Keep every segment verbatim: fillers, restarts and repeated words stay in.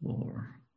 Or...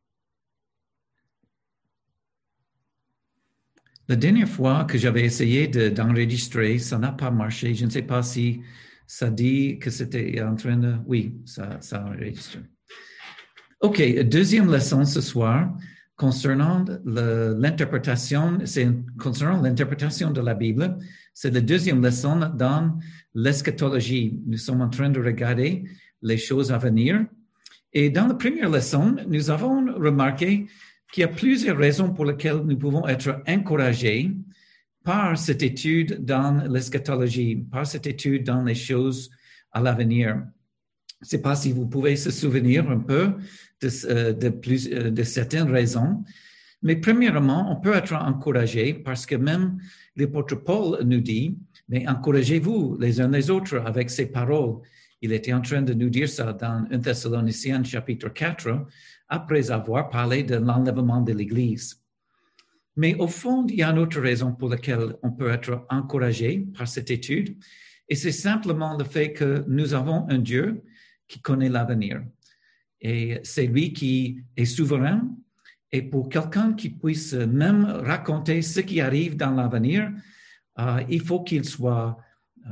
La dernière fois que j'avais essayé de, d'enregistrer, ça n'a pas marché. Je ne sais pas si ça dit que c'était en train de... Oui, ça, ça enregistre. OK, deuxième leçon ce soir concernant le, l'interprétation, c'est concernant l'interprétation de la Bible. C'est la deuxième leçon dans l'eschatologie. Nous sommes en train de regarder les choses à venir. Et dans la première leçon, nous avons remarqué qu'il y a plusieurs raisons pour lesquelles nous pouvons être encouragés par cette étude dans l'eschatologie, par cette étude dans les choses à l'avenir. Je ne sais pas si vous pouvez se souvenir un peu de, de, plus, de certaines raisons, mais premièrement, on peut être encouragé parce que même l'apôtre Paul nous dit, mais encouragez-vous les uns les autres avec ces paroles. Il était en train de nous dire ça dans un Thessaloniciens chapitre quatre, après avoir parlé de l'enlèvement de l'Église. Mais au fond, il y a une autre raison pour laquelle on peut être encouragé par cette étude, et c'est simplement le fait que nous avons un Dieu qui connaît l'avenir. Et c'est lui qui est souverain, et pour quelqu'un qui puisse même raconter ce qui arrive dans l'avenir, euh, il faut qu'il soit euh,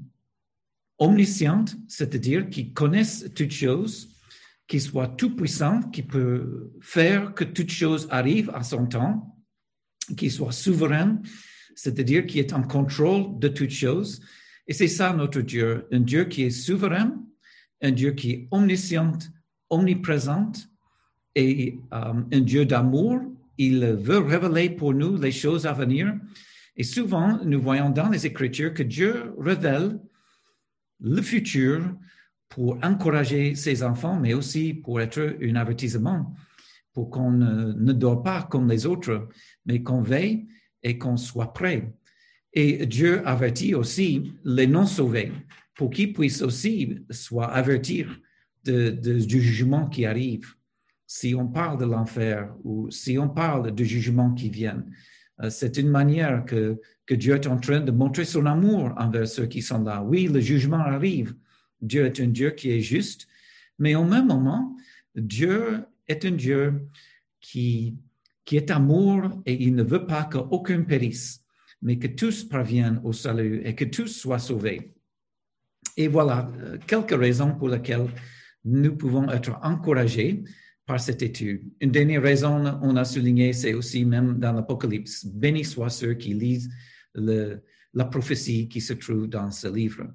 omniscient, c'est-à-dire qu'il connaisse toutes choses, qu'il soit tout-puissant, qu'il peut faire que toutes choses arrivent à son temps, qu'il soit souverain, c'est-à-dire qu'il est en contrôle de toutes choses. Et c'est ça notre Dieu, un Dieu qui est souverain, un Dieu qui est omniscient, omniprésent, et euh, un Dieu d'amour. Il veut révéler pour nous les choses à venir. Et souvent, nous voyons dans les Écritures que Dieu révèle le futur pour encourager ses enfants, mais aussi pour être un avertissement, pour qu'on ne, ne dort pas comme les autres, mais qu'on veille et qu'on soit prêt. Et Dieu avertit aussi les non-sauvés, pour qu'ils puissent aussi soient avertis de, de, du jugement qui arrive. Si on parle de l'enfer ou si on parle du jugement qui vient, euh, c'est une manière que, que Dieu est en train de montrer son amour envers ceux qui sont là. Oui, le jugement arrive. Dieu est un Dieu qui est juste, mais au même moment, Dieu est un Dieu qui, qui est amour et il ne veut pas qu'aucun périsse, mais que tous parviennent au salut et que tous soient sauvés. Et voilà quelques raisons pour lesquelles nous pouvons être encouragés par cette étude. Une dernière raison, on a souligné, c'est aussi même dans l'Apocalypse. Bénis soient ceux qui lisent le, la prophétie qui se trouve dans ce livre.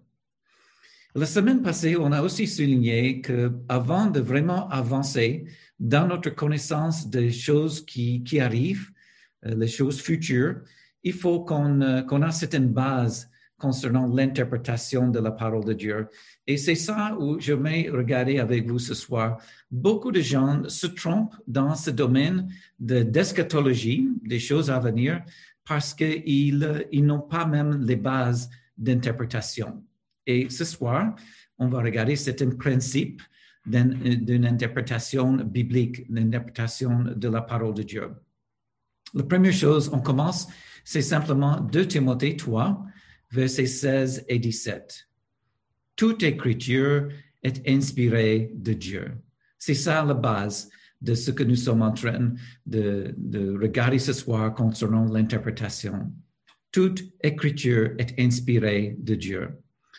La semaine passée, on a aussi souligné qu'avant de vraiment avancer dans notre connaissance des choses qui, qui arrivent, les choses futures, il faut qu'on, qu'on ait certaines bases concernant l'interprétation de la parole de Dieu. Et c'est ça où je vais regarder avec vous ce soir. Beaucoup de gens se trompent dans ce domaine de, d'eschatologie, des choses à venir, parce qu'ils ils n'ont pas même les bases d'interprétation. Et ce soir, on va regarder certains principes d'une, d'une interprétation biblique, l'interprétation de la parole de Dieu. La première chose, on commence, c'est simplement deux Timothée trois, versets seize et dix-sept. Toute écriture est inspirée de Dieu. C'est ça la base de ce que nous sommes en train de, de regarder ce soir concernant l'interprétation. Toute écriture est inspirée de Dieu.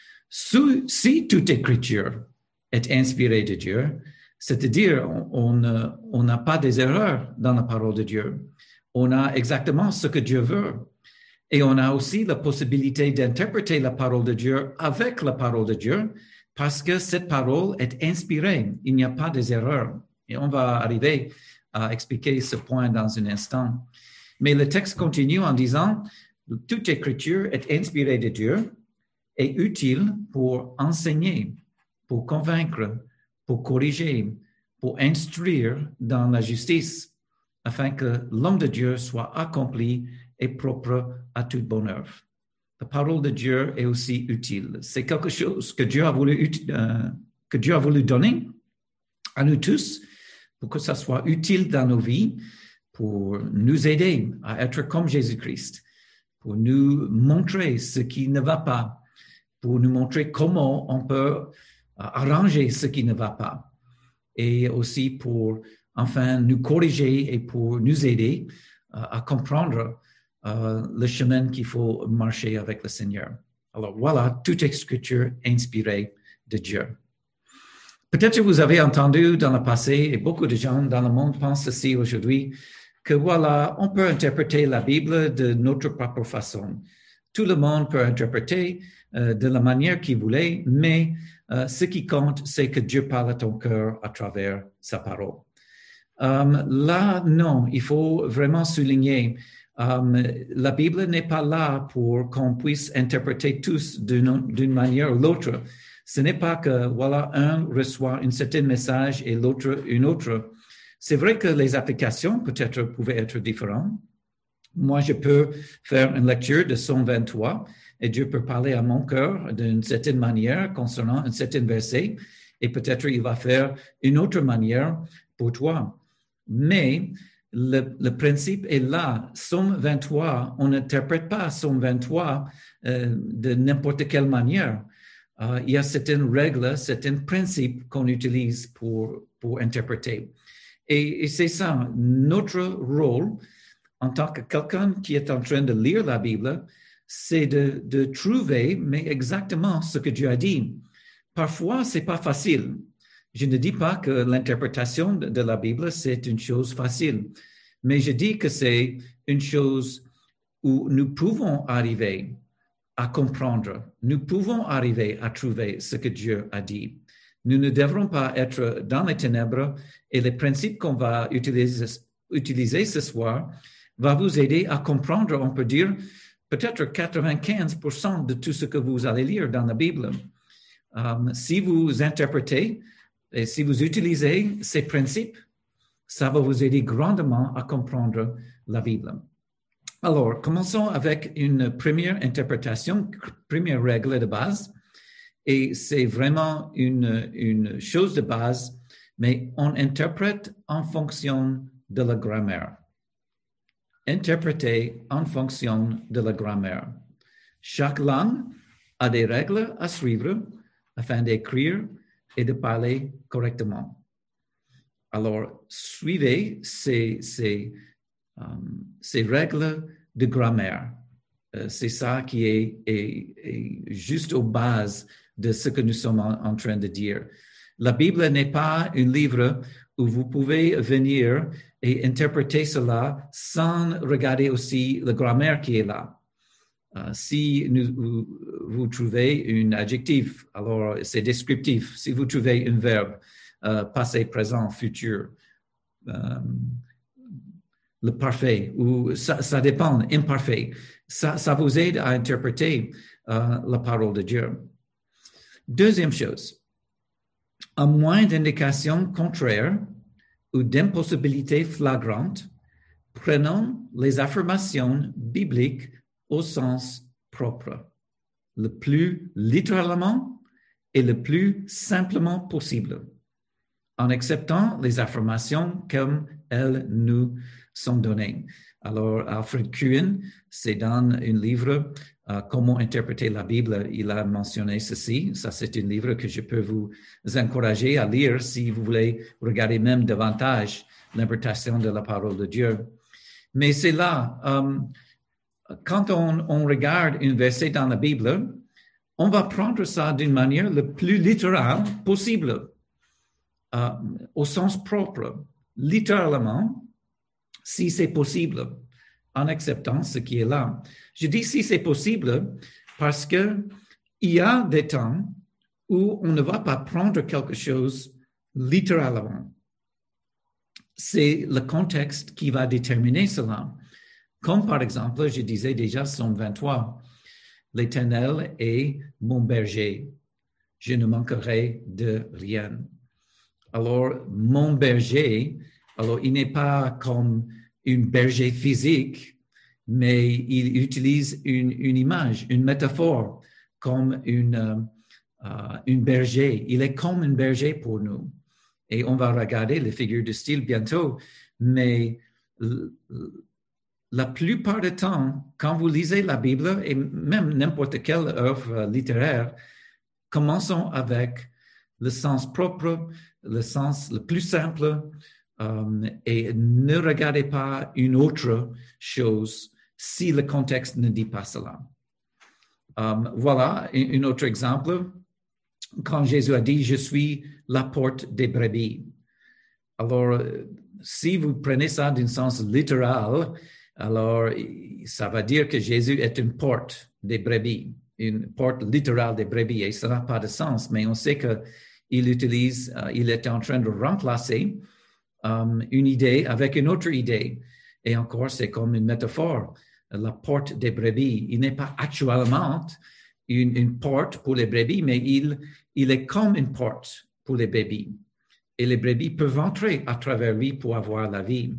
Si, si toute écriture est inspirée de Dieu, c'est-à-dire on on n'a pas des erreurs dans la parole de Dieu. On a exactement ce que Dieu veut. Et on a aussi la possibilité d'interpréter la parole de Dieu avec la parole de Dieu parce que cette parole est inspirée. Il n'y a pas des erreurs. Et on va arriver à expliquer ce point dans un instant. Mais le texte continue en disant « Toute écriture est inspirée de Dieu et utile pour enseigner, pour convaincre, pour corriger, pour instruire dans la justice, afin que l'homme de Dieu soit accompli et propre à toute bonne œuvre. » La parole de Dieu est aussi utile. C'est quelque chose que Dieu a voulu, euh, que Dieu a voulu donner à nous tous pour que ça soit utile dans nos vies, pour nous aider à être comme Jésus-Christ, pour nous montrer ce qui ne va pas, pour nous montrer comment on peut arranger ce qui ne va pas, et aussi pour enfin nous corriger et pour nous aider euh, à comprendre euh, le chemin qu'il faut marcher avec le Seigneur. Alors voilà, toute écriture inspirée de Dieu. Peut-être que vous avez entendu dans le passé, et beaucoup de gens dans le monde pensent aussi aujourd'hui, que voilà, on peut interpréter la Bible de notre propre façon. Tout le monde peut interpréter euh, de la manière qu'il voulait, mais euh, ce qui compte, c'est que Dieu parle à ton cœur à travers sa parole. Um, là, non, il faut vraiment souligner, um, la Bible n'est pas là pour qu'on puisse interpréter tous d'une, d'une manière ou l'autre. Ce n'est pas que, voilà, un reçoit un certain message et l'autre une autre. C'est vrai que les applications peut-être pouvaient être différentes. Moi, je peux faire une lecture de Psaume vingt-trois et Dieu peut parler à mon cœur d'une certaine manière concernant un certain verset et peut-être il va faire une autre manière pour toi. Mais le, le principe est là. Psaume vingt-trois, on n'interprète pas Psaume vingt-trois euh, de n'importe quelle manière. Uh, il y a certaines règles, certains principes qu'on utilise pour, pour interpréter. Et, et c'est ça, notre rôle en tant que quelqu'un qui est en train de lire la Bible, c'est de, de trouver mais exactement ce que Dieu a dit. Parfois, c'est pas facile. Je ne dis pas que l'interprétation de, de la Bible, c'est une chose facile, mais je dis que c'est une chose où nous pouvons arriver à comprendre. Nous pouvons arriver à trouver ce que Dieu a dit. Nous ne devrons pas être dans les ténèbres et les principes qu'on va utiliser, utiliser ce soir va vous aider à comprendre, on peut dire, peut-être quatre-vingt-quinze pour cent de tout ce que vous allez lire dans la Bible. Um, si vous interprétez et si vous utilisez ces principes, ça va vous aider grandement à comprendre la Bible. Alors, commençons avec une première interprétation, première règle de base, et c'est vraiment une, une chose de base, mais on interprète en fonction de la grammaire. Interpréter en fonction de la grammaire. Chaque langue a des règles à suivre afin d'écrire et de parler correctement. Alors, suivez ces, ces Um, ces règles de grammaire. Uh, c'est ça qui est, est, est juste aux bases de ce que nous sommes en, en train de dire. La Bible n'est pas un livre où vous pouvez venir et interpréter cela sans regarder aussi la grammaire qui est là. Uh, si nous, vous, vous trouvez un adjectif, alors c'est descriptif. Si vous trouvez un verbe, uh, passé, présent, futur, um, le parfait, ou ça, ça dépend, imparfait. Ça, ça vous aide à interpréter uh, la parole de Dieu. Deuxième chose, à moins d'indications contraires ou d'impossibilités flagrantes, prenons les affirmations bibliques au sens propre, le plus littéralement et le plus simplement possible, en acceptant les affirmations comme elles nous sont données. Alors, Alfred Kuhn, c'est dans un livre uh, Comment interpréter la Bible, il a mentionné ceci. Ça, c'est un livre que je peux vous encourager à lire si vous voulez regarder même davantage l'interprétation de la parole de Dieu. Mais c'est là, um, quand on, on regarde un verset dans la Bible, on va prendre ça d'une manière le plus littérale possible, uh, au sens propre, littéralement, si c'est possible, en acceptant ce qui est là. Je dis si c'est possible parce que il y a des temps où on ne va pas prendre quelque chose littéralement. C'est le contexte qui va déterminer cela. Comme par exemple, je disais déjà Psaume vingt-trois, l'Éternel est mon berger, je ne manquerai de rien. Alors, mon berger, alors il n'est pas comme un berger physique, mais il utilise une, une image, une métaphore, comme une, uh, une berger. Il est comme un berger pour nous. Et on va regarder les figures de style bientôt, mais la plupart du temps, quand vous lisez la Bible, et même n'importe quelle œuvre littéraire, commençons avec le sens propre, le sens le plus simple, um, et ne regardez pas une autre chose si le contexte ne dit pas cela. Um, voilà un autre exemple. Quand Jésus a dit « Je suis la porte des brebis ». Alors, si vous prenez ça d'un sens littéral, alors ça va dire que Jésus est une porte des brebis, une porte littérale des brebis, et ça n'a pas de sens, mais on sait qu'il utilise, uh, il est en train de remplacer um, une idée avec une autre idée. Et encore, c'est comme une métaphore, la porte des brebis. Il n'est pas actuellement une, une porte pour les brebis, mais il, il est comme une porte pour les brebis. Et les brebis peuvent entrer à travers lui pour avoir la vie.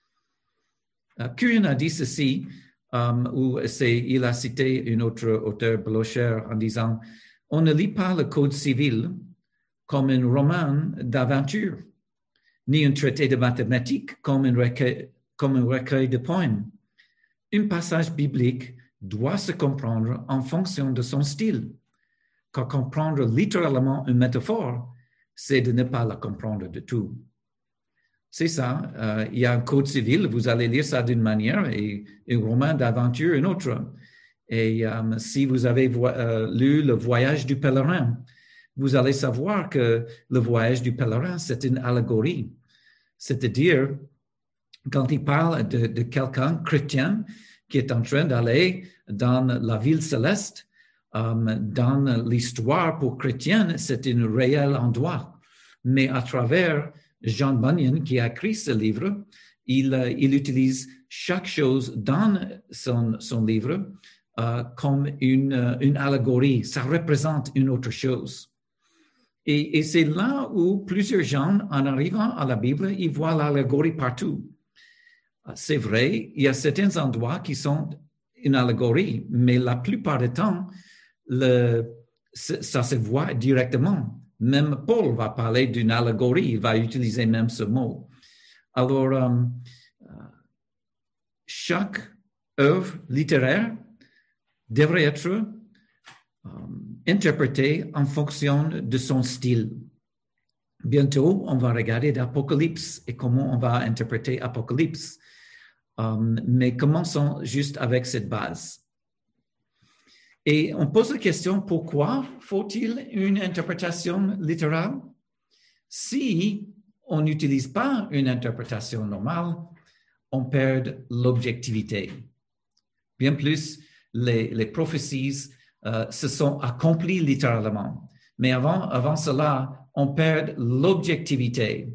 Uh, Curien a dit ceci, um, où il a cité un autre auteur, Blocher, en disant « On ne lit pas le Code civil comme un roman d'aventure, ni un traité de mathématiques comme un recueil, comme un recueil de poèmes. Un passage biblique doit se comprendre en fonction de son style, car comprendre littéralement une métaphore, c'est de ne pas la comprendre du tout. » C'est ça, euh, il y a un code civil, vous allez lire ça d'une manière, et un roman d'aventure une autre. Et euh, si vous avez vo- euh, lu Le Voyage du pèlerin, vous allez savoir que le voyage du pèlerin, c'est une allégorie. C'est-à-dire, quand il parle de, de quelqu'un chrétien qui est en train d'aller dans la ville céleste, um, dans l'histoire pour chrétienne, c'est un réel endroit. Mais à travers John Bunyan, qui a écrit ce livre, il, uh, il utilise chaque chose dans son, son livre uh, comme une, uh, une allégorie. Ça représente une autre chose. Et, et c'est là où plusieurs gens, en arrivant à la Bible, ils voient l'allégorie partout. C'est vrai, il y a certains endroits qui sont une allégorie, mais la plupart du temps, le, ça se voit directement. Même Paul va parler d'une allégorie, il va utiliser même ce mot. Alors, um, chaque œuvre littéraire devrait être um, interprétée en fonction de son style. Bientôt, on va regarder l'Apocalypse et comment on va interpréter l'Apocalypse. Um, mais commençons juste avec cette base. Et on pose la question, pourquoi faut-il une interprétation littérale? Si on n'utilise pas une interprétation normale, on perd l'objectivité. Bien plus, les, les prophéties euh, se sont accomplies littéralement. Mais avant, avant cela, on perd l'objectivité.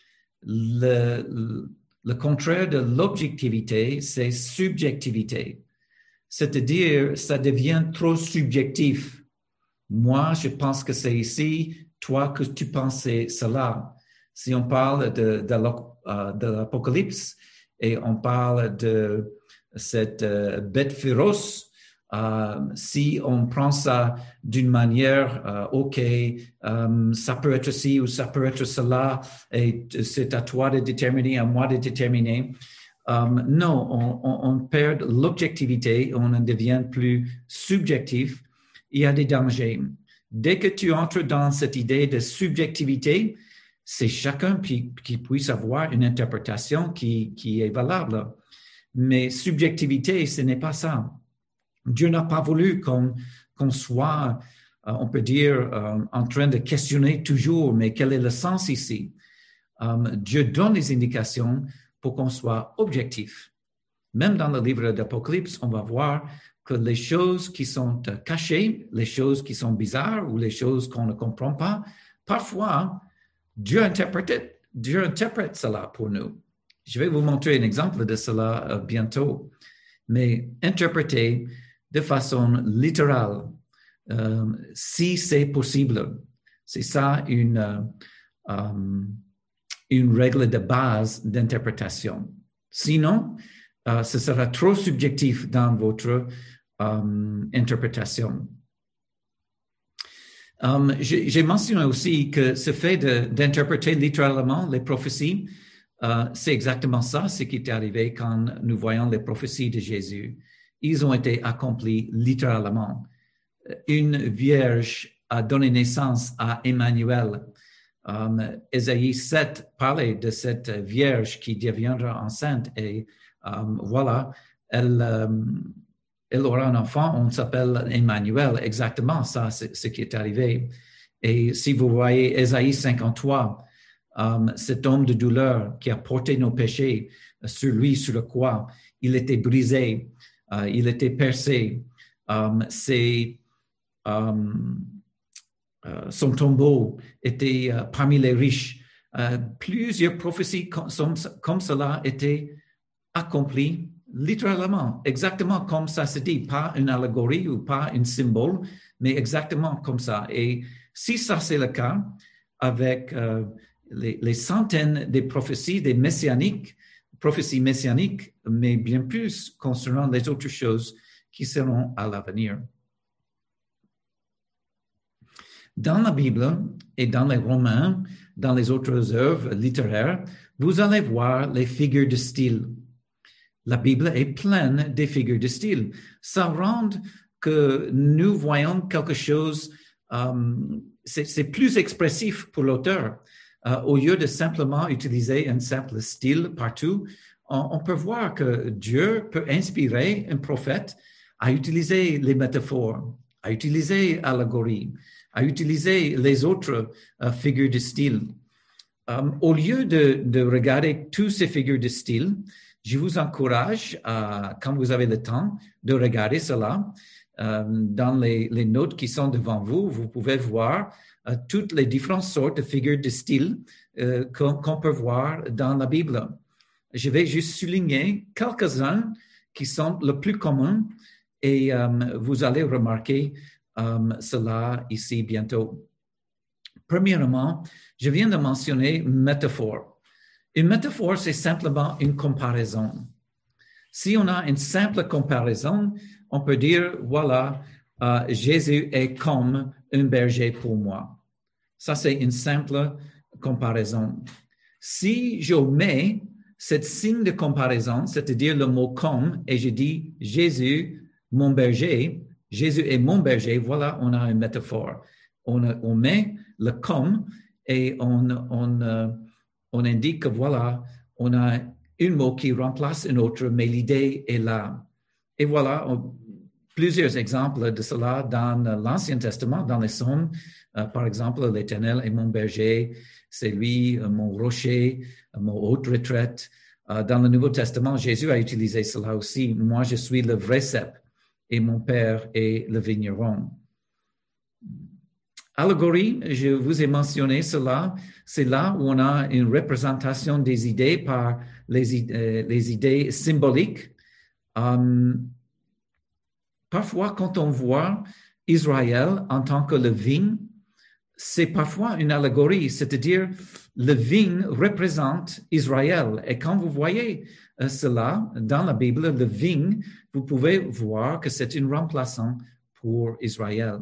Le, le, le contraire de l'objectivité, c'est subjectivité. C'est-à-dire, ça devient trop subjectif. Moi, je pense que c'est ici, toi, que tu pensais cela. Si on parle de, de, uh, de l'Apocalypse et on parle de cette uh, bête féroce, Uh, si on prend ça d'une manière, uh, OK, um, ça peut être ci ou ça peut être cela, et c'est à toi de déterminer, à moi de déterminer. Um, non, on, on, on perd l'objectivité, on devient plus subjectif. Il y a des dangers. Dès que tu entres dans cette idée de subjectivité, c'est chacun qui, qui puisse avoir une interprétation qui, qui est valable. Mais subjectivité, ce n'est pas ça. Dieu n'a pas voulu qu'on, qu'on soit, euh, on peut dire, euh, en train de questionner toujours, mais quel est le sens ici? Um, Dieu donne des indications pour qu'on soit objectif. Même dans le livre d'Apocalypse, on va voir que les choses qui sont euh, cachées, les choses qui sont bizarres ou les choses qu'on ne comprend pas, parfois, Dieu interprète, Dieu interprète cela pour nous. Je vais vous montrer un exemple de cela euh, bientôt. Mais interpréter de façon littérale, euh, si c'est possible. C'est ça une, euh, um, une règle de base d'interprétation. Sinon, euh, ce sera trop subjectif dans votre um, interprétation. Um, j'ai, j'ai mentionné aussi que ce fait de, d'interpréter littéralement les prophéties, euh, c'est exactement ça, ce qui est arrivé quand nous voyons les prophéties de Jésus. Ils ont été accomplis littéralement. Une vierge a donné naissance à Emmanuel. Um, Ésaïe sept parlait de cette vierge qui deviendra enceinte et um, voilà, elle, um, elle aura un enfant, on s'appelle Emmanuel, exactement ça, c'est ce qui est arrivé. Et si vous voyez Ésaïe cinquante-trois, um, cet homme de douleur qui a porté nos péchés sur lui, sur le croix, il était brisé, uh, il était percé, um, c'est... Um, Uh, son tombeau était uh, parmi les riches. Uh, plusieurs prophéties com- comme, comme cela étaient accomplies littéralement, exactement comme ça se dit, pas une allégorie ou pas un symbole, mais exactement comme ça. Et si ça c'est le cas, avec uh, les, les centaines de prophéties, des messianiques, prophéties messianiques, mais bien plus concernant les autres choses qui seront à l'avenir. Dans la Bible et dans les romans, dans les autres œuvres littéraires, vous allez voir les figures de style. La Bible est pleine des figures de style. Ça rend que nous voyons quelque chose, um, c'est, c'est plus expressif pour l'auteur. Uh, au lieu de simplement utiliser un simple style partout, on, on peut voir que Dieu peut inspirer un prophète à utiliser les métaphores, à utiliser l'allégorie, à utiliser les autres uh, figures de style. Um, au lieu de, de regarder toutes ces figures de style, je vous encourage, uh, quand vous avez le temps, de regarder cela. Um, dans les, les notes qui sont devant vous, vous pouvez voir uh, toutes les différentes sortes de figures de style uh, qu'on, qu'on peut voir dans la Bible. Je vais juste souligner quelques-uns qui sont les plus communs et um, vous allez remarquer Um, cela ici bientôt. Premièrement, je viens de mentionner métaphore. Une métaphore, c'est simplement une comparaison. Si on a une simple comparaison, on peut dire, voilà, uh, Jésus est comme un berger pour moi. Ça, c'est une simple comparaison. Si je mets ce signe de comparaison, c'est-à-dire le mot comme, et je dis Jésus, mon berger, Jésus est mon berger, voilà, on a une métaphore. On, on met le comme et on, on, euh, on indique que voilà, on a un mot qui remplace un autre, mais l'idée est là. Et voilà, on, plusieurs exemples de cela dans l'Ancien Testament, dans les psaumes. Euh, par exemple, l'Éternel est mon berger, c'est lui, euh, mon rocher, euh, mon haute retraite. Euh, dans le Nouveau Testament, Jésus a utilisé cela aussi. Moi, je suis le vrai cep et mon père est le vigneron. Allégorie, je vous ai mentionné cela, c'est là où on a une représentation des idées par les, euh, les idées symboliques. Um, parfois, quand on voit Israël en tant que le vigne, c'est parfois une allégorie, c'est-à-dire le vigne représente Israël. Et quand vous voyez euh, cela dans la Bible, le vigne, vous pouvez voir que c'est un remplaçant pour Israël.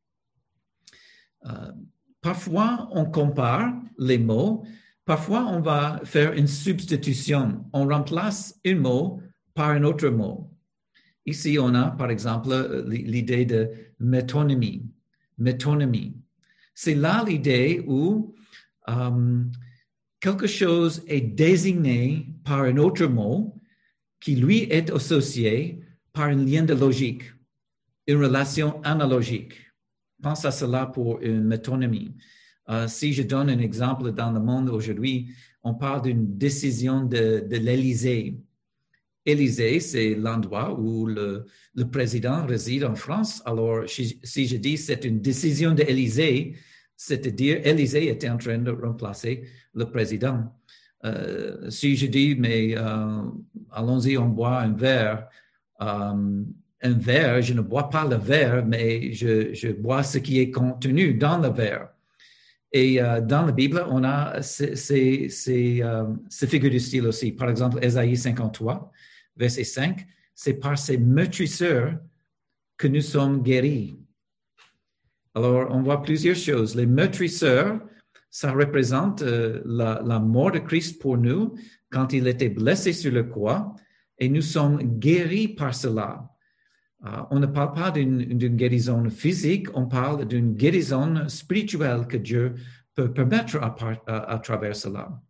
Euh, parfois, on compare les mots. Parfois, on va faire une substitution. On remplace un mot par un autre mot. Ici, on a, par exemple, l'idée de métonymie. Métonymie. C'est là l'idée où um, quelque chose est désigné par un autre mot qui, lui, est associé par un lien de logique, une relation analogique. Pense à cela pour une métonymie. Uh, si je donne un exemple dans le monde aujourd'hui, on parle d'une décision de, de l'Élysée. Élysée, c'est l'endroit où le, le président réside en France. Alors, si, si je dis c'est une décision de l'Élysée, c'est-à-dire Élysée était en train de remplacer le président. Uh, si je dis, mais uh, allons-y, on boit un verre, um, un verre, je ne bois pas le verre, mais je, je bois ce qui est contenu dans le verre. Et euh, dans la Bible, on a ces, ces, ces, euh, ces figures de style aussi. Par exemple, Ésaïe cinquante-trois, verset cinq, c'est par ces meurtrisseurs que nous sommes guéris. Alors, on voit plusieurs choses. Les meurtrisseurs, ça représente euh, la, la mort de Christ pour nous quand il était blessé sur le croix, et nous sommes guéris par cela. Uh, on ne parle pas d'une, d'une guérison physique, on parle d'une guérison spirituelle que Dieu peut permettre à, à, à travers cela.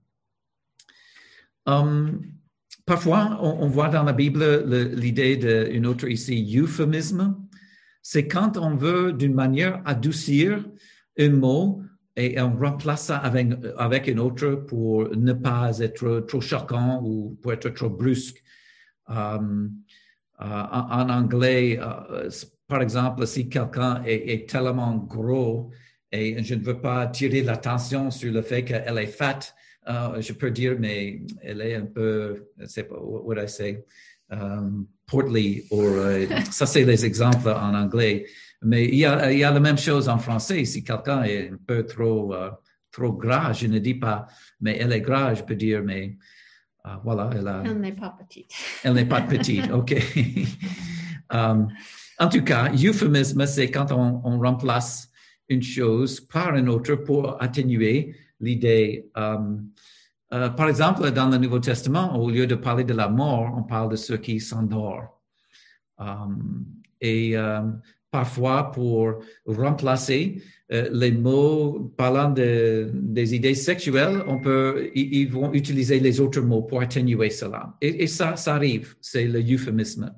Um, parfois, on, on voit dans la Bible le, l'idée d'une autre ici, euphémisme. C'est quand on veut d'une manière adoucir un mot et on remplace ça avec, avec un autre pour ne pas être trop choquant ou pour être trop brusque. Um, uh, en, en anglais, uh, par exemple, si quelqu'un est, est tellement gros et je ne veux pas tirer l'attention sur le fait qu'elle est fat, uh, je peux dire, mais elle est un peu, je ne sais pas, what would I say, um, portly, ou uh, ça c'est les exemples en anglais. Mais il y, a, il y a la même chose en français. Si quelqu'un est un peu trop, uh, trop gras, je ne dis pas, mais elle est gras, je peux dire, mais uh, voilà. Elle, a, elle n'est pas petite. Elle n'est pas petite, OK. um, en tout cas, euphémisme, c'est quand on, on remplace une chose par une autre pour atténuer l'idée. Um, uh, par exemple, dans le Nouveau Testament, au lieu de parler de la mort, on parle de ceux qui s'endorment. Um, et um, parfois, pour remplacer euh, les mots parlant de, des idées sexuelles, on peut, ils, ils vont utiliser les autres mots pour atténuer cela. Et, et ça, ça arrive, c'est le euphémisme.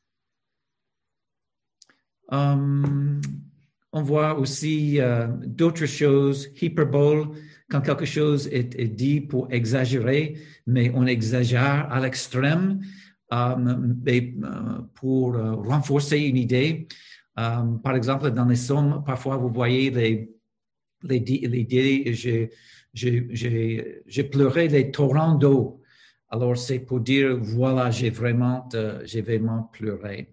Um, on voit aussi euh, d'autres choses, hyperbole, quand quelque chose est, est dit pour exagérer, mais on exagère à l'extrême um, et, uh, pour uh, renforcer une idée. Um, par exemple, dans les psaumes, parfois vous voyez les, les, les idées, j'ai, j'ai, j'ai, j'ai pleuré les torrents d'eau. Alors c'est pour dire, voilà, j'ai vraiment, euh, j'ai vraiment pleuré.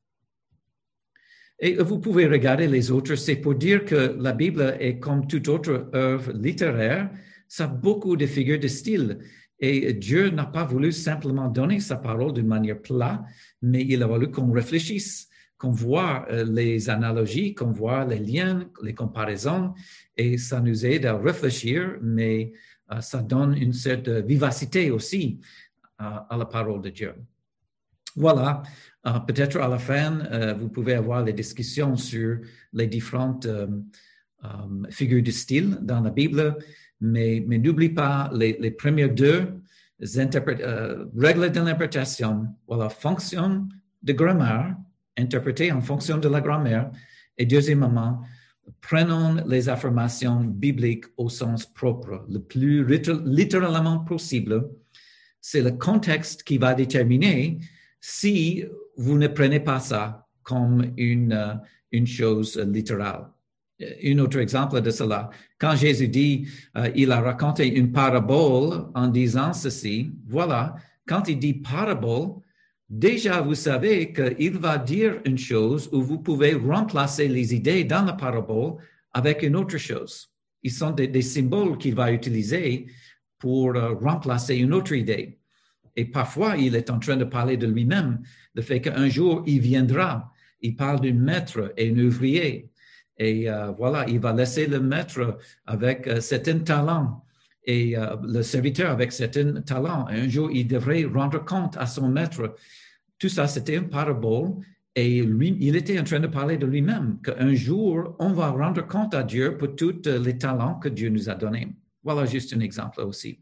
Et vous pouvez regarder les autres, c'est pour dire que la Bible est comme toute autre œuvre littéraire, ça a beaucoup de figures de style. Et Dieu n'a pas voulu simplement donner sa parole d'une manière plate, mais il a voulu qu'on réfléchisse, qu'on voit euh, les analogies, qu'on voit les liens, les comparaisons, et ça nous aide à réfléchir, mais euh, ça donne une certaine vivacité aussi euh, à la parole de Dieu. Voilà, uh, peut-être à la fin, uh, vous pouvez avoir les discussions sur les différentes um, um, figures de style dans la Bible, mais, mais n'oublie pas les, les premières deux uh, règles d'interprétation, voilà, fonction de grammaire, interprétée en fonction de la grammaire, et deuxièmement, prenons les affirmations bibliques au sens propre, le plus littéralement possible. C'est le contexte qui va déterminer si vous ne prenez pas ça comme une, uh, une chose littérale. Un autre exemple de cela, quand Jésus dit, uh, il a raconté une parabole en disant ceci, voilà, quand il dit parabole, déjà vous savez qu'il va dire une chose où vous pouvez remplacer les idées dans la parabole avec une autre chose. Ils sont des, des symboles qu'il va utiliser pour uh, remplacer une autre idée. Et parfois, il est en train de parler de lui-même, le fait qu'un jour, il viendra. Il parle d'un maître et un ouvrier. Et euh, voilà, il va laisser le maître avec euh, certains talents et euh, le serviteur avec certains talents. Et un jour, il devrait rendre compte à son maître. Tout ça, c'était une parabole. Et lui, il était en train de parler de lui-même, qu'un jour, on va rendre compte à Dieu pour tous les talents que Dieu nous a donnés. Voilà juste un exemple aussi.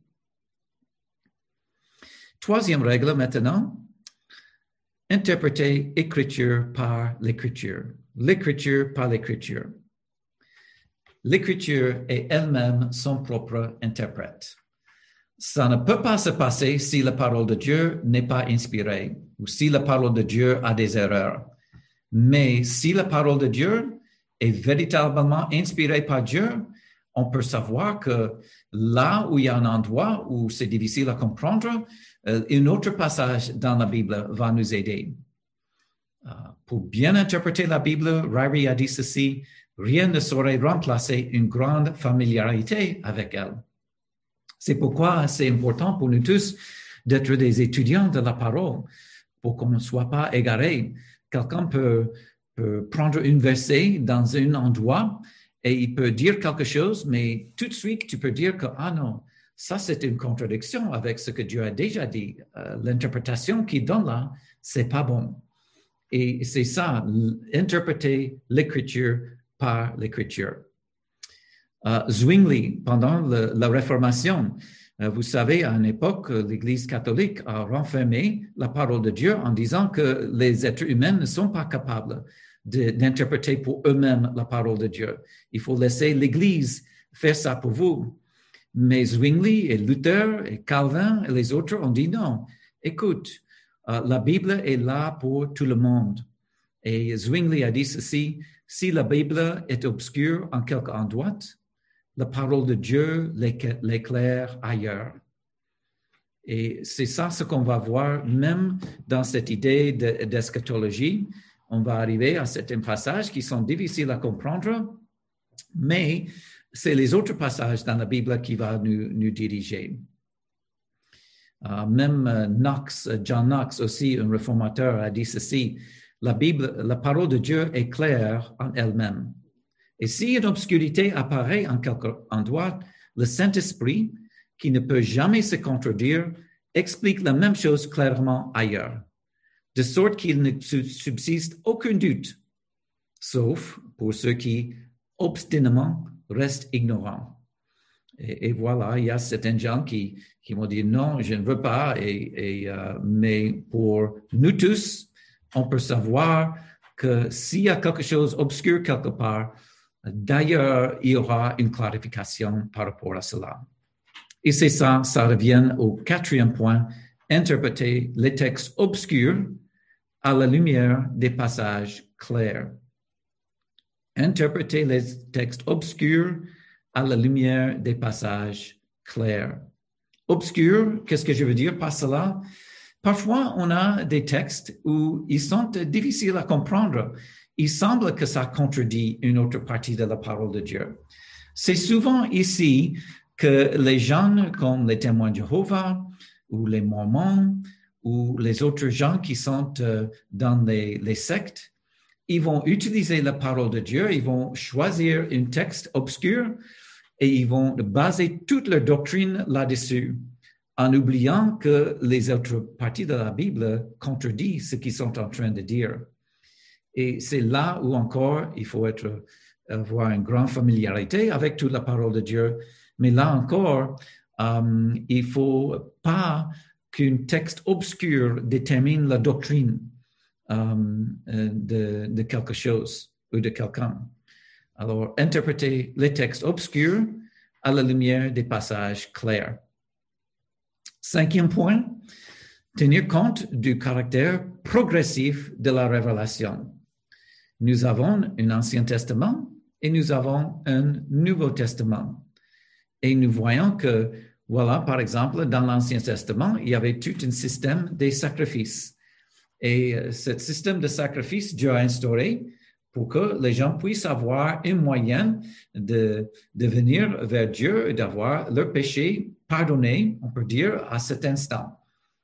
Troisième règle maintenant, interpréter l'écriture par l'écriture. L'écriture par l'écriture. L'écriture est elle-même son propre interprète. Ça ne peut pas se passer si la parole de Dieu n'est pas inspirée ou si la parole de Dieu a des erreurs. Mais si la parole de Dieu est véritablement inspirée par Dieu, on peut savoir que là où il y a un endroit où c'est difficile à comprendre, euh, un autre passage dans la Bible va nous aider. Uh, pour bien interpréter la Bible, Ryrie a dit ceci, rien ne saurait remplacer une grande familiarité avec elle. C'est pourquoi c'est important pour nous tous d'être des étudiants de la parole, pour qu'on ne soit pas égarés. Quelqu'un peut, peut prendre un verset dans un endroit et il peut dire quelque chose, mais tout de suite, tu peux dire que, ah non, ça c'est une contradiction avec ce que Dieu a déjà dit. Euh, l'interprétation qu'il donne là, c'est pas bon. Et c'est ça, interpréter l'écriture par l'écriture. Uh, Zwingli, pendant le, la Réformation, uh, vous savez, à une époque, l'Église catholique a renfermé la parole de Dieu en disant que les êtres humains ne sont pas capables de, d'interpréter pour eux-mêmes la parole de Dieu. Il faut laisser l'Église faire ça pour vous. Mais Zwingli et Luther et Calvin et les autres ont dit non. Écoute, uh, la Bible est là pour tout le monde. Et Zwingli a dit ceci, si la Bible est obscure en quelque endroit, la parole de Dieu l'éclaire ailleurs. Et c'est ça ce qu'on va voir même dans cette idée de, d'eschatologie. On va arriver à certains passages qui sont difficiles à comprendre, mais c'est les autres passages dans la Bible qui vont nous, nous diriger. Uh, même uh, Knox, John Knox aussi, un réformateur, a dit ceci, la Bible, la parole de Dieu est claire en elle-même. Et si une obscurité apparaît en quelque endroit, le Saint-Esprit, qui ne peut jamais se contredire, explique la même chose clairement ailleurs, de sorte qu'il ne subsiste aucun doute, sauf pour ceux qui obstinément restent ignorants. Et, et voilà, il y a certains gens qui, qui m'ont dit non, je ne veux pas, et, et, uh, mais pour nous tous, on peut savoir que s'il y a quelque chose obscur quelque part, d'ailleurs, il y aura une clarification par rapport à cela. Et c'est ça, ça revient au quatrième point, interpréter les textes obscurs à la lumière des passages clairs. Interpréter les textes obscurs à la lumière des passages clairs. Obscurs, qu'est-ce que je veux dire par cela? Parfois, on a des textes où ils sont difficiles à comprendre. Il semble que ça contredit une autre partie de la parole de Dieu. C'est souvent ici que les gens comme les témoins de Jéhovah ou les Mormons ou les autres gens qui sont euh, dans les, les sectes, ils vont utiliser la parole de Dieu, ils vont choisir un texte obscur et ils vont baser toute leur doctrine là-dessus en oubliant que les autres parties de la Bible contredisent ce qu'ils sont en train de dire. Et c'est là où encore il faut être, avoir une grande familiarité avec toute la parole de Dieu. Mais là encore, um, il ne faut pas qu'un texte obscur détermine la doctrine um, de, de quelque chose ou de quelqu'un. Alors, interpréter les textes obscurs à la lumière des passages clairs. Cinquième point, tenir compte du caractère progressif de la révélation. Nous avons un Ancien Testament et nous avons un Nouveau Testament. Et nous voyons que, voilà, par exemple, dans l'Ancien Testament, il y avait tout un système des sacrifices. Et euh, ce système de sacrifices, Dieu a instauré pour que les gens puissent avoir un moyen de, de venir vers Dieu et d'avoir leurs péchés pardonnés, on peut dire, à cet instant.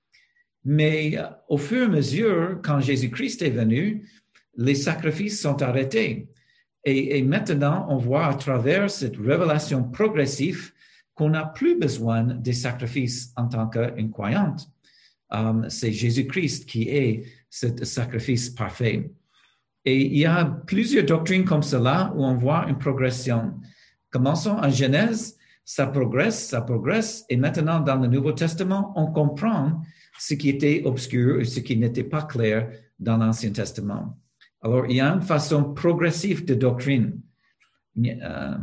Mais euh, au fur et à mesure, quand Jésus-Christ est venu, les sacrifices sont arrêtés. Et, et maintenant, on voit à travers cette révélation progressive qu'on n'a plus besoin des sacrifices en tant qu'une croyante. Um, c'est Jésus-Christ qui est ce sacrifice parfait. Et il y a plusieurs doctrines comme cela où on voit une progression. Commençons en Genèse, ça progresse, ça progresse. Et maintenant, dans le Nouveau Testament, on comprend ce qui était obscur et ce qui n'était pas clair dans l'Ancien Testament. Alors, il y a une façon progressive de doctrine. Euh,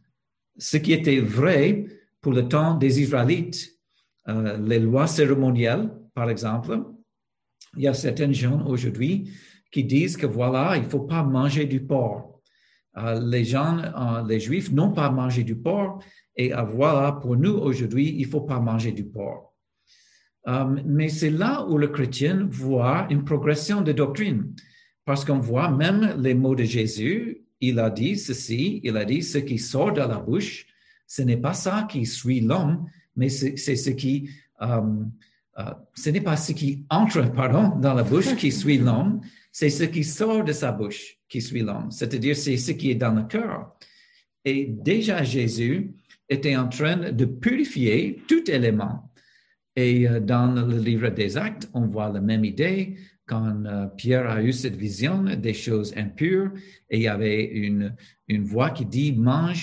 ce qui était vrai pour le temps des Israélites, euh, les lois cérémonielles, par exemple, il y a certains gens aujourd'hui qui disent que voilà, il ne faut pas manger du porc. Euh, les gens, euh, les Juifs n'ont pas mangé du porc et euh, voilà, pour nous aujourd'hui, il ne faut pas manger du porc. Euh, mais c'est là où le chrétien voit une progression de doctrine. Parce qu'on voit même les mots de Jésus, il a dit ceci, il a dit ce qui sort de la bouche, ce n'est pas ça qui suit l'homme, mais c'est, c'est ce qui, euh, euh, ce n'est pas ce qui entre, pardon, dans la bouche qui suit l'homme, c'est ce qui sort de sa bouche qui suit l'homme, c'est-à-dire c'est ce qui est dans le cœur. Et déjà Jésus était en train de purifier tout élément. Et euh, dans le livre des Actes, on voit la même idée. Quand euh, Pierre a eu cette vision des choses impures, et il y avait une, une voix qui dit « mange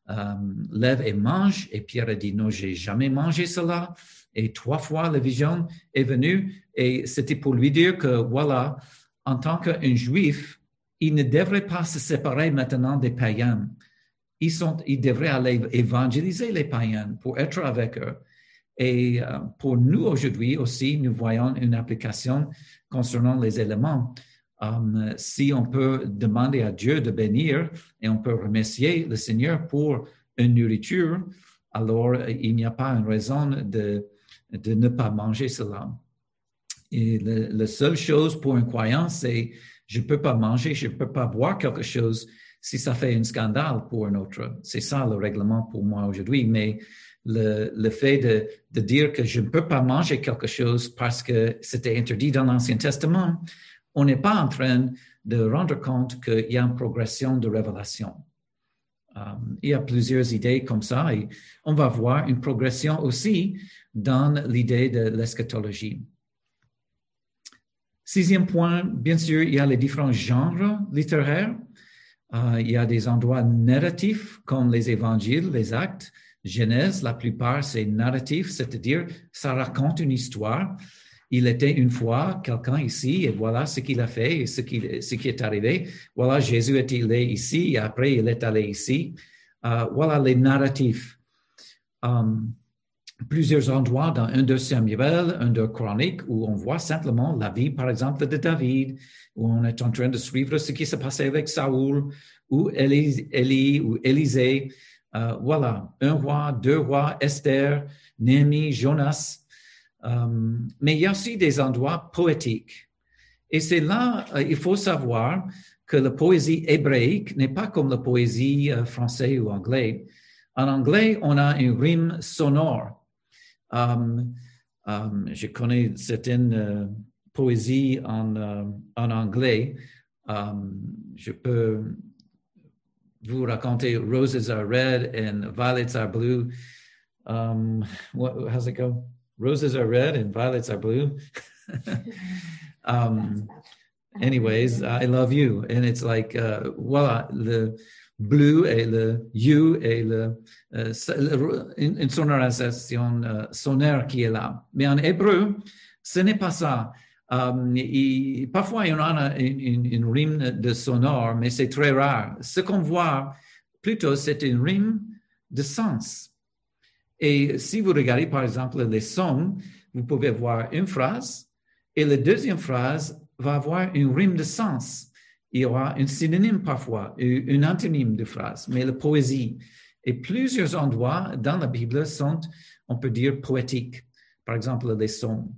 euh, lève et mange. Et Pierre a dit, non, j'ai jamais mangé cela. Et trois fois, la vision est venue et c'était pour lui dire que, voilà, en tant qu'un juif, il ne devrait pas se séparer maintenant des païens. Ils, sont, ils devraient aller évangéliser les païens pour être avec eux. Et euh, pour nous aujourd'hui aussi, nous voyons une application concernant les éléments. Um, si on peut demander à Dieu de bénir et on peut remercier le Seigneur pour une nourriture, alors il n'y a pas une raison de, de ne pas manger cela. Et le, la seule chose pour un croyant, c'est je ne peux pas manger, je ne peux pas boire quelque chose si ça fait un scandale pour un autre. C'est ça le règlement pour moi aujourd'hui. Mais le, le fait de, de dire que je ne peux pas manger quelque chose parce que c'était interdit dans l'Ancien Testament, on n'est pas en train de rendre compte qu'il y a une progression de révélation. Um, il y a plusieurs idées comme ça et on va voir une progression aussi dans l'idée de l'eschatologie. Sixième point, bien sûr, il y a les différents genres littéraires. Uh, il y a des endroits narratifs comme les évangiles, les actes. Genèse, la plupart, c'est narratif, c'est-à-dire ça raconte une histoire. Il était une fois quelqu'un ici et voilà ce qu'il a fait et ce qui, ce qui est arrivé. Voilà, Jésus est allé ici et après il est allé ici. Uh, voilà les narratifs. Um, plusieurs endroits dans un de Samuel, un de Chroniques, où on voit simplement la vie, par exemple, de David, où on est en train de suivre ce qui s'est passé avec Saoul, ou Élie, Élie, ou Élisée. Uh, voilà, un roi, deux rois, Esther, Néhémie, Jonas. Um, mais il y a aussi des endroits poétiques. Et c'est là, uh, il faut savoir que la poésie hébraïque n'est pas comme la poésie uh, française ou anglaise. En anglais, on a une rime sonore. Um, um, je connais certaines uh, poésies en, uh, en anglais. Um, je peux vous raconter Roses are red and violets are blue. Um, what, how's it go? Roses are red and violets are blue. um, anyways, I love you. And it's like, uh, voilà, le bleu et le you et le, uh, une, une sonorisation uh, sonore qui est là. Mais en hébreu, ce n'est pas ça. Um, il, parfois, il y en a une, une, une rime de sonore, mais c'est très rare. Ce qu'on voit, plutôt, c'est une rime de sens. Et si vous regardez, par exemple, les sons, vous pouvez voir une phrase et la deuxième phrase va avoir une rime de sens. Il y aura un synonyme parfois, un antonyme de phrase, mais la poésie. Et plusieurs endroits dans la Bible sont, on peut dire, poétiques. Par exemple, les sons.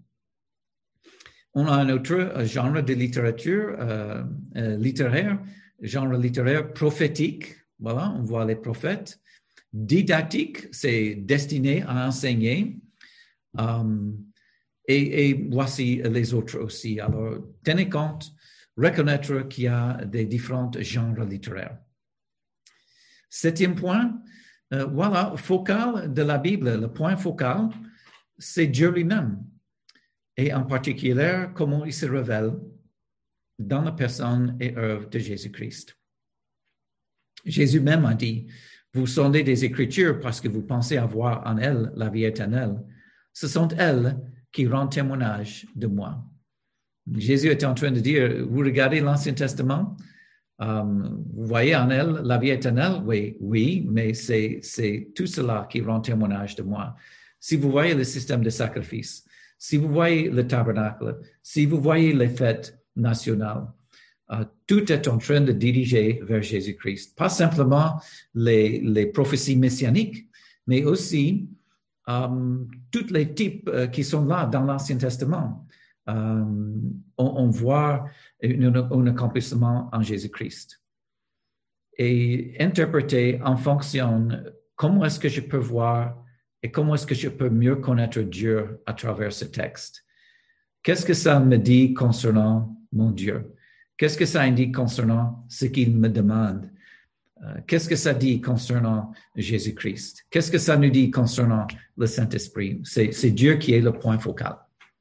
On a un autre genre de littérature euh, euh, littéraire, genre littéraire prophétique. Voilà, on voit les prophètes. Didactique, c'est destiné à enseigner. Um, et, et voici les autres aussi. Alors, tenez compte, reconnaître qu'il y a des différents genres littéraires. Septième point, euh, voilà, focal de la Bible. Le point focal, c'est Dieu lui-même. Et en particulier, comment il se révèle dans la personne et œuvre de Jésus-Christ. Jésus même a dit, vous sondez des Écritures parce que vous pensez avoir en elles la vie éternelle. Ce sont elles qui rendent témoignage de moi. Jésus est en train de dire, vous regardez l'Ancien Testament, um, vous voyez en elle la vie éternelle? Oui, oui, mais c'est, c'est tout cela qui rend témoignage de moi. Si vous voyez le système de sacrifice, si vous voyez le tabernacle, si vous voyez les fêtes nationales, uh, tout est en train de diriger vers Jésus-Christ. Pas simplement les, les prophéties messianiques, mais aussi um, tous les types uh, qui sont là dans l'Ancien Testament. Um, on, on voit un, un accomplissement en Jésus-Christ. Et interpréter en fonction comment est-ce que je peux voir et comment est-ce que je peux mieux connaître Dieu à travers ce texte. Qu'est-ce que ça me dit concernant mon Dieu? Qu'est-ce que ça indique concernant ce qu'il me demande? Uh, qu'est-ce que ça dit concernant Jésus-Christ? Qu'est-ce que ça nous dit concernant le Saint-Esprit? C'est, c'est Dieu qui est le point focal.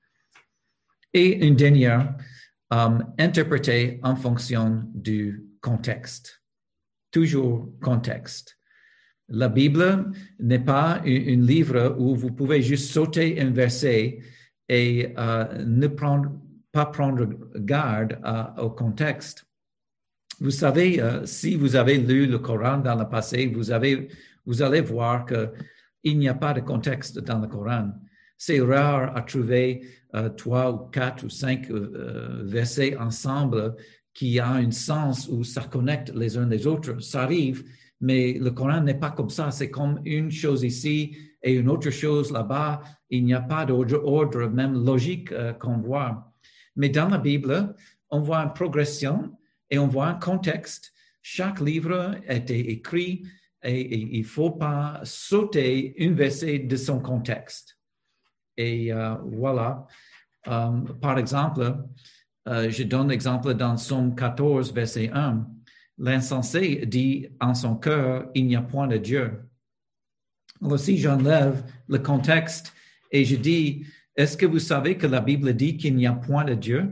Et une dernière, um, interpréter en fonction du contexte. Toujours contexte. La Bible n'est pas un, un livre où vous pouvez juste sauter un verset et euh, ne prendre, pas prendre garde à, au contexte. Vous savez, euh, si vous avez lu le Coran dans le passé, vous, avez, vous allez voir qu'il n'y a pas de contexte dans le Coran. C'est rare à trouver euh, trois ou quatre ou cinq euh, versets ensemble qui ont un sens où ça connecte les uns les autres. Ça arrive, mais le Coran n'est pas comme ça. C'est comme une chose ici et une autre chose là-bas. Il n'y a pas d'ordre, ordre, même logique euh, qu'on voit. Mais dans la Bible, on voit une progression et on voit un contexte. Chaque livre a été écrit et, et il ne faut pas sauter un verset de son contexte. Et euh, voilà. Um, par exemple, euh, je donne l'exemple dans Psaume quatorze, verset un. L'insensé dit en son cœur, il n'y a point de Dieu. Alors si j'enlève le contexte et je dis, est-ce que vous savez que la Bible dit qu'il n'y a point de Dieu?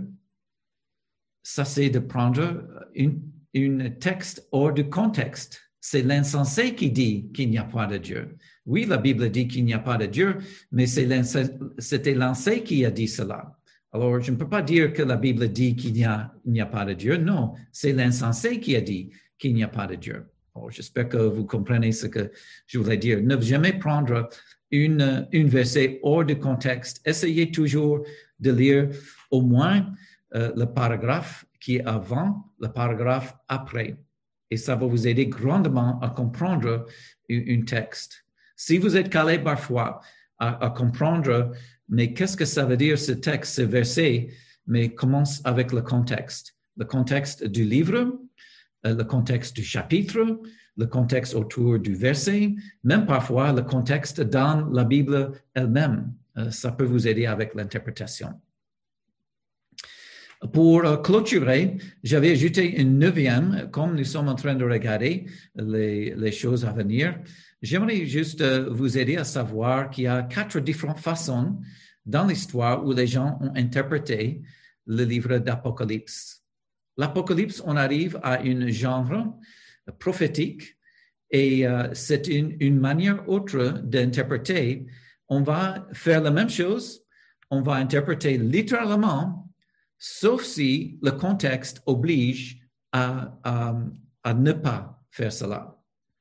Ça, c'est de prendre un texte hors du contexte. C'est l'insensé qui dit qu'il n'y a pas de Dieu. Oui, la Bible dit qu'il n'y a pas de Dieu, mais c'est c'était l'insensé qui a dit cela. Alors, je ne peux pas dire que la Bible dit qu'il n'y a, il n'y a pas de Dieu. Non, c'est l'insensé qui a dit qu'il n'y a pas de Dieu. Alors, j'espère que vous comprenez ce que je voulais dire. Ne jamais prendre une, une verset hors du contexte. Essayez toujours de lire au moins euh, le paragraphe qui est avant, le paragraphe après. Et ça va vous aider grandement à comprendre un, un texte. Si vous êtes calé parfois à, à comprendre, mais qu'est-ce que ça veut dire ce texte, ce verset, mais commence avec le contexte. Le contexte du livre, le contexte du chapitre, le contexte autour du verset, même parfois le contexte dans la Bible elle-même. Ça peut vous aider avec l'interprétation. Pour clôturer, j'avais ajouté une neuvième, comme nous sommes en train de regarder les, les choses à venir. J'aimerais juste vous aider à savoir qu'il y a quatre différentes façons dans l'histoire où les gens ont interprété le livre d'Apocalypse. L'Apocalypse, on arrive à un genre prophétique et euh, c'est une, une manière autre d'interpréter. On va faire la même chose, on va interpréter littéralement, sauf si le contexte oblige à, à, à ne pas faire cela.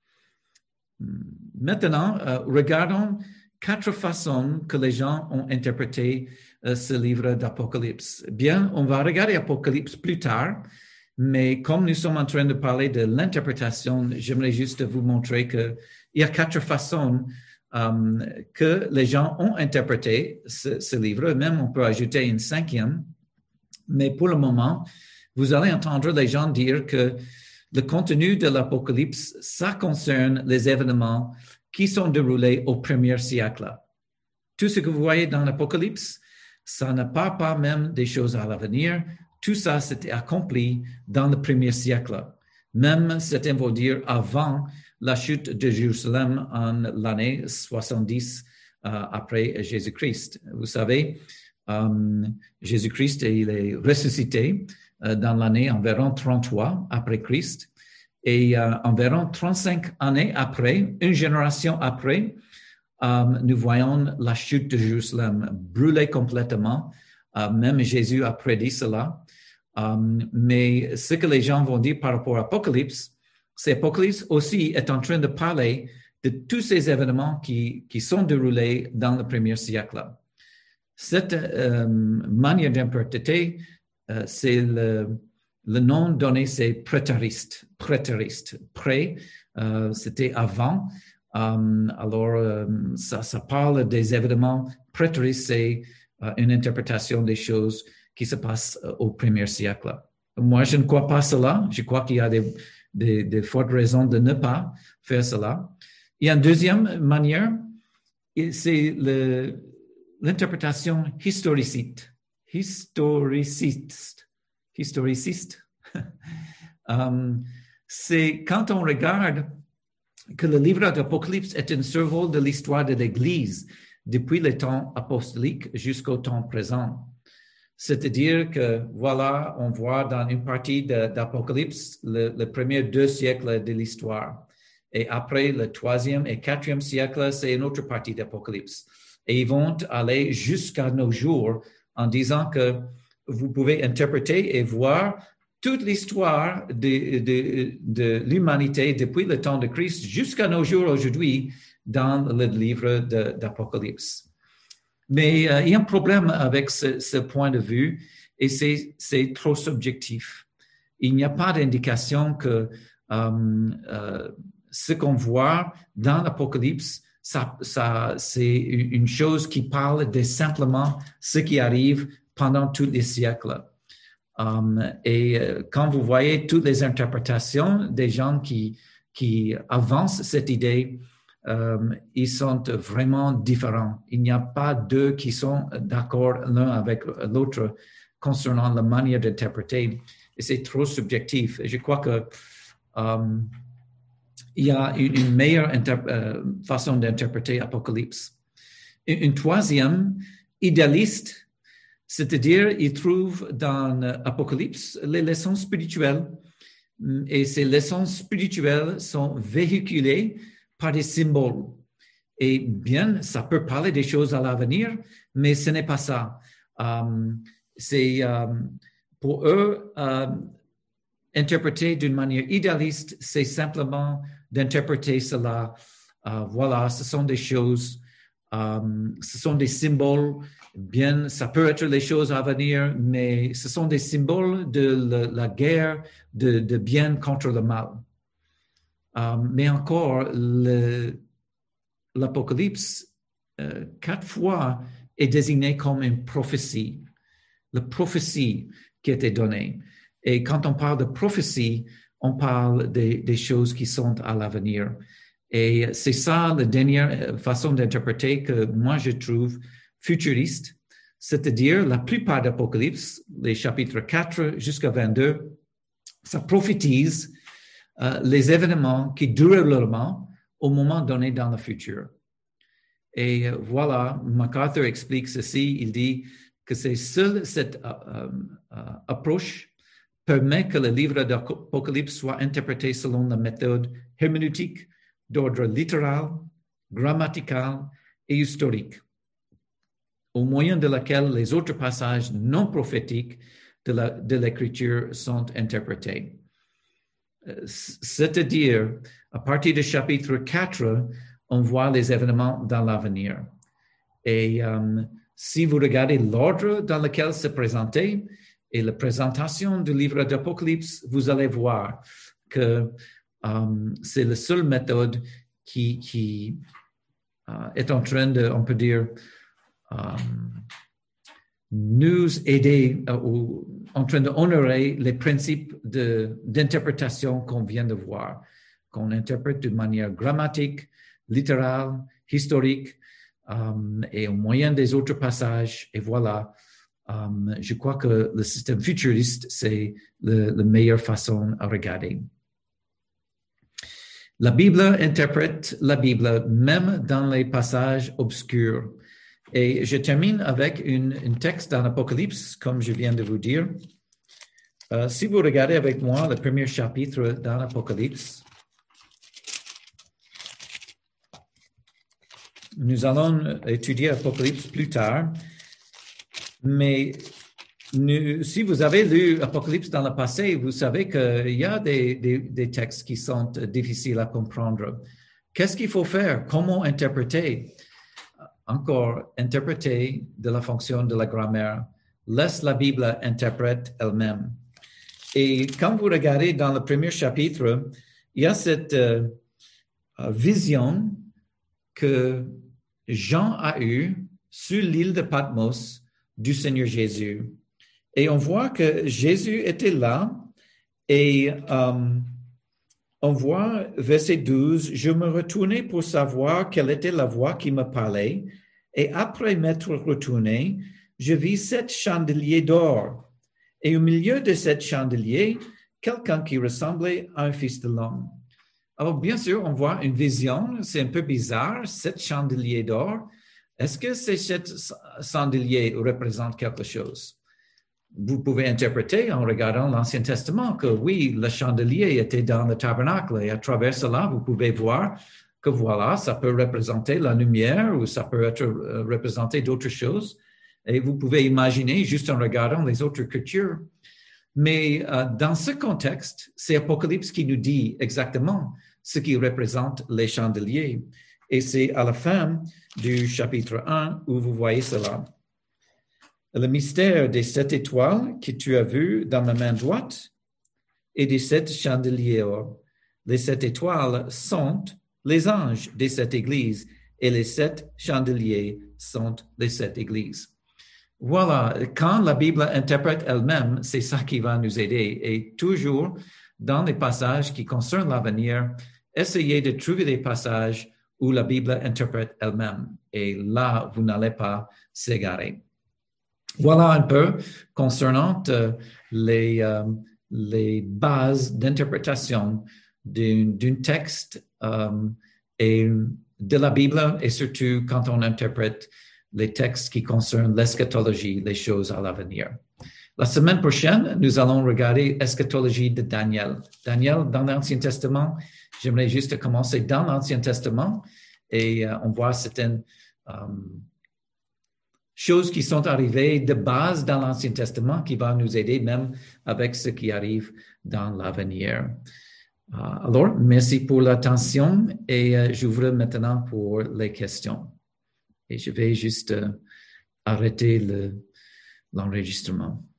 Maintenant, euh, regardons quatre façons que les gens ont interprété euh, ce livre d'Apocalypse. Bien, on va regarder Apocalypse plus tard, mais comme nous sommes en train de parler de l'interprétation, j'aimerais juste vous montrer qu'il y a quatre façons um, que les gens ont interprété ce, ce livre. Même on peut ajouter une cinquième. Mais pour le moment, vous allez entendre les gens dire que le contenu de l'Apocalypse, ça concerne les événements qui sont déroulés au premier siècle. Tout ce que vous voyez dans l'Apocalypse, ça ne parle pas même des choses à l'avenir. Tout ça, c'était accompli dans le premier siècle. Même, certains vont dire, avant la chute de Jérusalem en l'année soixante-dix euh, après Jésus-Christ. Vous savez, Um, Jésus-Christ, il est ressuscité uh, dans l'année environ trente-trois après Christ et uh, environ trente-cinq années après, une génération après, um, nous voyons la chute de Jérusalem brûlée complètement. Uh, même Jésus a prédit cela. Um, mais ce que les gens vont dire par rapport à l'Apocalypse, c'est Apocalypse aussi est en train de parler de tous ces événements qui, qui sont déroulés dans le premier siècle. Cette euh, manière d'interpréter, euh, c'est le, le nom donné, c'est prétériste. Prétériste. Pré, euh, c'était avant. Um, alors, euh, ça, ça parle des événements. Prétériste, c'est euh, une interprétation des choses qui se passent euh, au premier siècle. Moi, je ne crois pas cela. Je crois qu'il y a des, des, des fortes raisons de ne pas faire cela. Il y a une deuxième manière, c'est le... l'interprétation historiciste, historiciste, historiciste. um, c'est quand on regarde que le livre d'Apocalypse est un survol de l'histoire de l'Église depuis les temps apostoliques jusqu'au temps présent. C'est-à-dire que, voilà, on voit dans une partie d'Apocalypse le, le premier deux siècles de l'histoire. Et après le troisième et quatrième siècle, c'est une autre partie d'Apocalypse. Et ils vont aller jusqu'à nos jours en disant que vous pouvez interpréter et voir toute l'histoire de, de, de l'humanité depuis le temps de Christ jusqu'à nos jours aujourd'hui dans le livre de, d'Apocalypse. Mais euh, il y a un problème avec ce, ce point de vue et c'est, c'est trop subjectif. Il n'y a pas d'indication que euh, euh, ce qu'on voit dans l'Apocalypse, ça, ça, c'est une chose qui parle de simplement ce qui arrive pendant tous les siècles. Um, et euh, quand vous voyez toutes les interprétations des gens qui, qui avancent cette idée, um, ils sont vraiment différents. Il n'y a pas deux qui sont d'accord l'un avec l'autre concernant la manière d'interpréter. Et c'est trop subjectif. Et je crois que um, il y a une, une meilleure inter- euh, façon d'interpréter Apocalypse. Une, une troisième, idéaliste, c'est-à-dire il trouve dans Apocalypse les leçons spirituelles et ces leçons spirituelles sont véhiculées par des symboles. Et bien, ça peut parler des choses à l'avenir, mais ce n'est pas ça. Um, c'est um, pour eux, um, interpréter d'une manière idéaliste, c'est simplement d'interpréter cela. Uh, voilà, ce sont des choses, um, ce sont des symboles. Bien, ça peut être les choses à venir, mais ce sont des symboles de la, la guerre de, de bien contre le mal. Um, mais encore, le, l'Apocalypse, euh, quatre fois, est désigné comme une prophétie. La prophétie qui a été donnée. Et quand on parle de prophétie, on parle des, des choses qui sont à l'avenir. Et c'est ça la dernière façon d'interpréter que moi je trouve futuriste, c'est-à-dire la plupart d'Apocalypse, les chapitres quatre jusqu'à vingt-deux, ça prophétise euh, les événements qui dérouleront au moment donné dans le futur. Et euh, voilà, MacArthur explique ceci, il dit que c'est seule cette uh, um, uh, approche permet que le livre d'Apocalypse soit interprété selon la méthode herméneutique d'ordre littéral, grammatical et historique, au moyen de laquelle les autres passages non prophétiques de, la, de l'écriture sont interprétés. C'est-à-dire, à partir du chapitre quatre, on voit les événements dans l'avenir. Et um, si vous regardez l'ordre dans lequel c'est présenté et la présentation du livre d'Apocalypse, vous allez voir que um, c'est la seule méthode qui, qui uh, est en train de, on peut dire, um, nous aider uh, ou en train d'honorer les principes de, d'interprétation qu'on vient de voir, qu'on interprète de manière grammatique, littérale, historique, um, et au moyen des autres passages. Et voilà, um, je crois que le système futuriste, c'est le, la meilleure façon à regarder. La Bible interprète la Bible même dans les passages obscurs. Et je termine avec une, un texte dans l'Apocalypse, comme je viens de vous dire. Uh, si vous regardez avec moi le premier chapitre dans l'Apocalypse, nous allons étudier l'Apocalypse plus tard, mais nous, si vous avez lu l'Apocalypse dans le passé, vous savez qu'il y a des, des, des textes qui sont difficiles à comprendre. Qu'est-ce qu'il faut faire? Comment interpréter? Encore, interpréter de la fonction de la grammaire. Laisse la Bible interprète elle-même. Et quand vous regardez dans le premier chapitre, il y a cette euh, vision que Jean a eue sur l'île de Patmos du Seigneur Jésus. Et on voit que Jésus était là et um, on voit verset douze, « Je me retournai pour savoir quelle était la voix qui me parlait, et après m'être retourné, je vis sept chandeliers d'or, et au milieu de sept chandeliers, quelqu'un qui ressemblait à un fils de l'homme. » Alors, bien sûr, on voit une vision, c'est un peu bizarre, sept chandeliers d'or. Est-ce que ces sept chandeliers représentent quelque chose? vous pouvez interpréter en regardant l'Ancien Testament que oui, le chandelier était dans le tabernacle et à travers cela, vous pouvez voir que voilà, ça peut représenter la lumière ou ça peut être euh, représenter d'autres choses. Et vous pouvez imaginer juste en regardant les autres cultures. Mais euh, dans ce contexte, c'est Apocalypse qui nous dit exactement ce qui représente les chandeliers. Et c'est à la fin du chapitre un où vous voyez cela. Le mystère des sept étoiles que tu as vu dans ma main droite et des sept chandeliers. Les sept étoiles sont les anges des sept églises et les sept chandeliers sont les sept églises. Voilà, quand la Bible interprète elle-même, c'est ça qui va nous aider. Et toujours, dans les passages qui concernent l'avenir, essayez de trouver des passages où la Bible interprète elle-même. Et là, vous n'allez pas s'égarer. Voilà un peu concernant euh, les, euh, les bases d'interprétation d'un, d'un texte euh, et de la Bible, et surtout quand on interprète les textes qui concernent l'eschatologie, les choses à l'avenir. La semaine prochaine, nous allons regarder l'eschatologie de Daniel. Daniel, dans l'Ancien Testament, j'aimerais juste commencer dans l'Ancien Testament et euh, on voit certaines um, choses qui sont arrivées de base dans l'Ancien Testament qui vont nous aider même avec ce qui arrive dans l'avenir. Uh, alors, merci pour l'attention et uh, j'ouvre maintenant pour les questions. Et je vais juste uh, arrêter le, l'enregistrement.